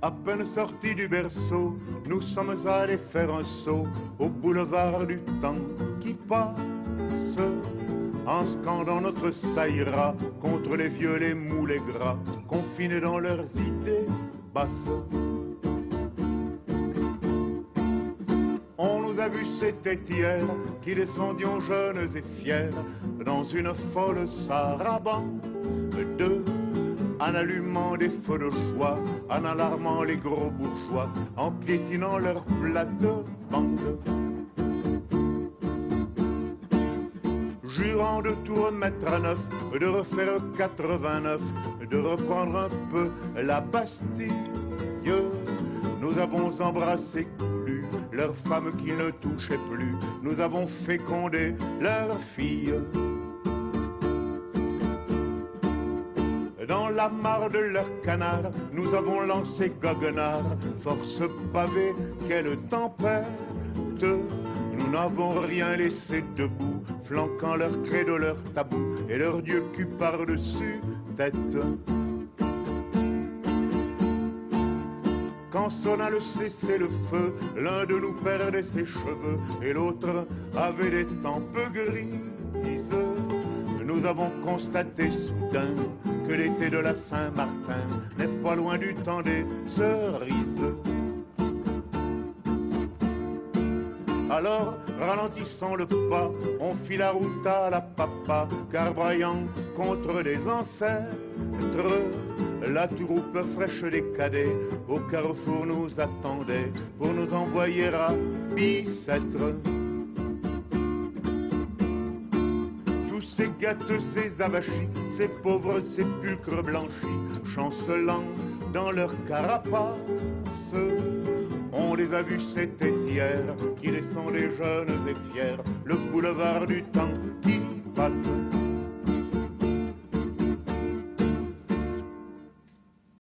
À peine sortis du berceau, nous sommes allés faire un saut au boulevard du temps qui passe, en scandant notre ça ira contre les vieux, les mous, les gras, confinés dans leurs idées basses. On nous a vus, c'était hier, qui descendions jeunes et fiers dans une folle sarabande, en allumant des feux de joie, en alarmant les gros bourgeois, en piétinant leurs plates-bandes. Jurant de tout remettre à neuf, de refaire 89, de reprendre un peu la Bastille, nous avons embrassé coulu leurs femmes qui ne touchaient plus, nous avons fécondé leurs filles. Dans la mare de leur canard, nous avons lancé goguenard, force pavée, quelle tempête. Nous n'avons rien laissé debout, flanquant leur credo, leur tabou, et leur dieu cul par-dessus tête. Quand sonna le cessez-le-feu, l'un de nous perdait ses cheveux, et l'autre avait des tempes grises. Nous avons constaté soudain que l'été de la Saint-Martin n'est pas loin du temps des cerises. Alors, ralentissant le pas, on fit la route à la papa, car braillant contre des ancêtres, la touroupe fraîche des cadets au carrefour nous attendait pour nous envoyer à Bicêtre. Ces gâteux, ces avachis, ces pauvres sépulcres blanchis, chancelant dans leur carapace, on les a vus, c'était hier, qui descendaient jeunes et fiers, le boulevard du temps